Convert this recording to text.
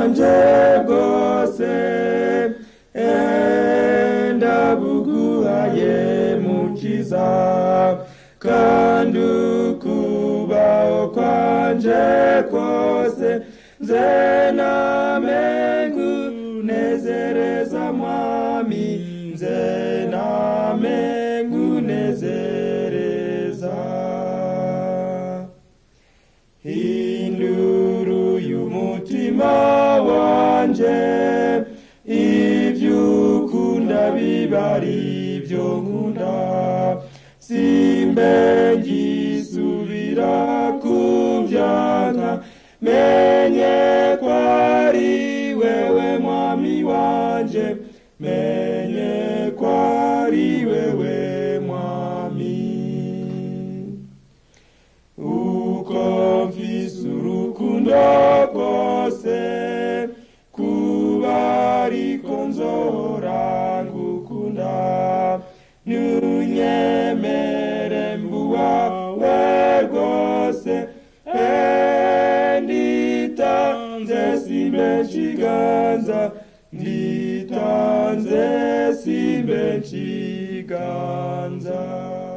bwanje bwose ndabuguhaye mukiza kandi ukubaho kwanje kose nze namengu nezereza mwami nze namengu nezereza hinduru y'umutima wanje ivy'ukunda bibari vyo nkunda simbe ngisubira kuvyanka menye kwari wewe mwami wanje menye kwari wewe mwami uko mfise urukundo kose kubariko nzora ngukunda nunyemere mbuwawe rwose nditanze simbe nkiganza nditanze simbe nkiganza